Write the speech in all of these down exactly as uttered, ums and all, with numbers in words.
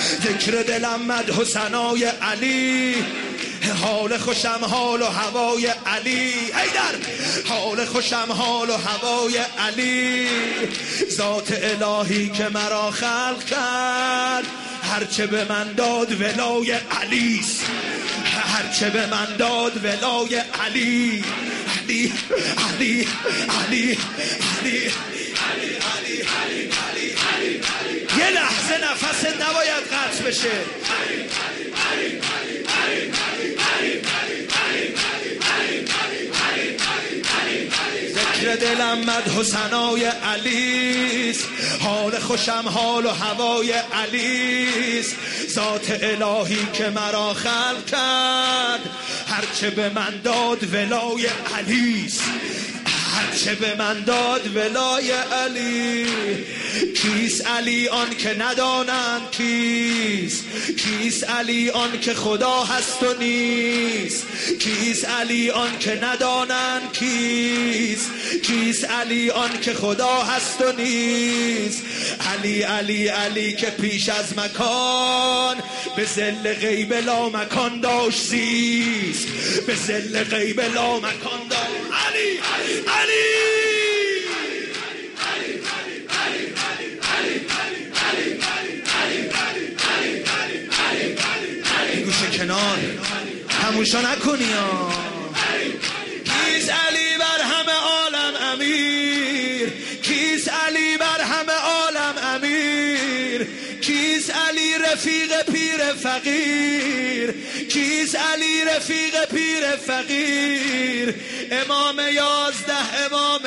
ذکر دلم مدح و ثنای علی، حال خوشم حال و هوای علی. حیدر حال خوشم حال و هوای علی، ذات الهی که مرا خلق کرد، هرچه به من داد ولای علیست، هرچه به من داد ولای علی. علی علی علی علی یه لحظه نفست نباید قطع بشه. ذکر دلم مدح و ثنای علیست، حال خوشم حال و هوای علیست، ذات الهی که مرا خلق کرد، هرچه به من داد ولای علیست، هرچه به من داد ولای علی. کیست علی آن که ندانند کیست، کیست علی آن که خدا هست و نیست، کیست علی آن که ندانند کیست، کیست علی آن که خدا هست و نیست. علی علی علی که پیش از مکان، به ذل غیب لا مکان داشت زیست، به ذل غیب لا مکان داشت. علی علی این گوشه کنار تموشا نکنی ها. کیست علی بر همه عالم امیر، کیست علی بر همه عالم امیر، کیست علی رفیق پیر فقیر، کیست علی رفیق پیر فقیر، امام یازده امام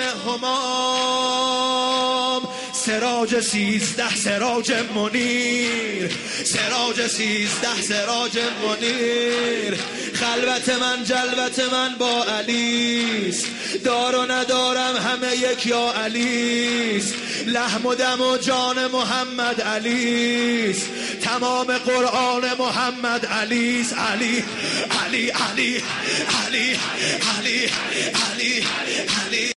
همام، سراج سیزده سراج منیر، سراج سیزده سراج منیر. خلوت من جلوت من با علیست، دار و ندارم همه یک یا علیست، لحم و دم و جان محمد علیست، تمام قرآن محمد علیست. علی علی علی علی علی علی علی